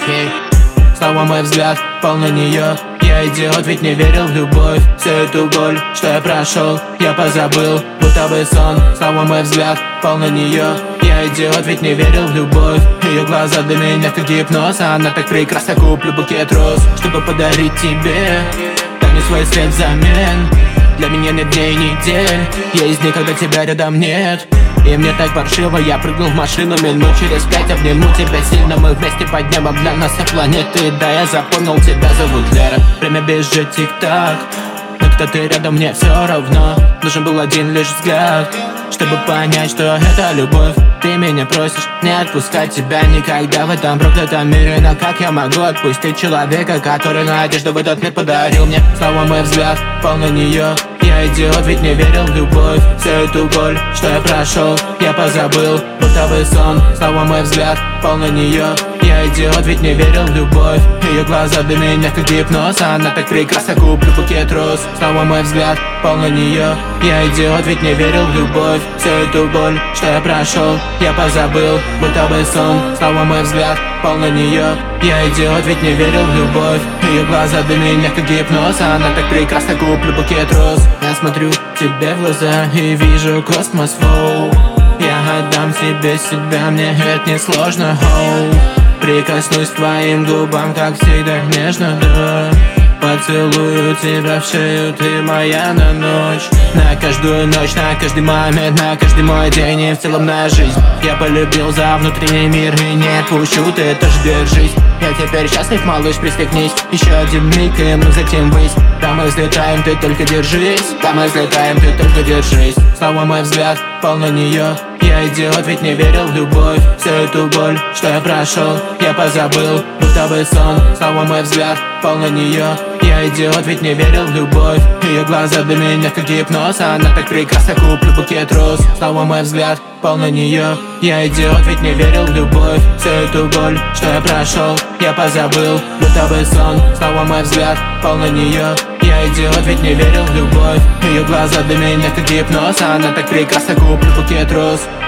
ей. Снова мой взгляд полный нее. Я идиот, ведь не верил в любовь. Всю эту боль, что я прошел, я позабыл, будто бы сон. Снова мой взгляд полный нее. Я идиот, ведь не верил в любовь. Ее глаза для меня как гипноз. Она так прекрасна, куплю букет роз, чтобы подарить тебе. Дай мне свой свет взамен. Для меня нет дней, недель. Есть дни, когда тебя рядом нет. И мне так паршиво, я прыгнул в машину. Минут через 5 обниму тебя сильно. Мы вместе поднимем для нас все планеты. Да, я запомнил, тебя зовут Лера. Время бежит тик-так, но кто ты рядом, мне все равно. Нужен был один лишь взгляд, чтобы понять, что это любовь. Ты меня просишь не отпускать тебя никогда в этом проклятом мире. Но как я могу отпустить человека, который надежду в этот мир подарил мне? Снова мой взгляд полный нее. Я идиот, ведь не верил в любовь. Всю эту боль, что я прошел, я позабыл, будто бы сон. Снова мой взгляд полный нее. Я идиот, ведь не верил в любовь. Ее глаза для меня как гипноз. Она так прекрасна, куплю букет роз. Снова мой взгляд полный нее. Я идиот, ведь не верил в любовь. Всю эту боль, что я прошел, я позабыл, будто бы сон. Снова мой взгляд полный нее. Я идиот, ведь не верил в любовь. Ее глаза для меня как гипноз. Она так прекрасна, куплю букет роз. Я смотрю тебе в глаза и вижу космос, воу. Я отдам тебе себя, мне это не сложно, хоу. Прикоснусь к твоим губам, как всегда, нежно, да. Поцелую тебя в шею, ты моя на ночь. На каждую ночь, на каждый момент, на каждый мой день и в целом на жизнь. Я полюбил за внутренний мир и не отпущу, ты тоже держись. Я теперь счастлив, малыш, пристегнись. Еще один миг и мы взлетим ввысь. Да мы взлетаем, ты только держись. Да мы взлетаем, ты только держись. Снова мой взгляд полный нее. Я идиот, ведь не верил в любовь. Всю эту боль, что я прошел, я позабыл, будто бы сон. Снова мой взгляд полный нее. Я идиот, ведь не верил в любовь. Ее глаза для меня как гипноз. Она так прекрасна, куплю букет роз. Снова мой взгляд полный нее. Я идиот, ведь не верил в любовь. Всю эту боль, что я прошел, я позабыл, будто бы сон. Снова мой взгляд полный нее. Я идиот, ведь не верил в любовь. Ее глаза для меня как гипноз. Она так прекрасна, куплю букет роз.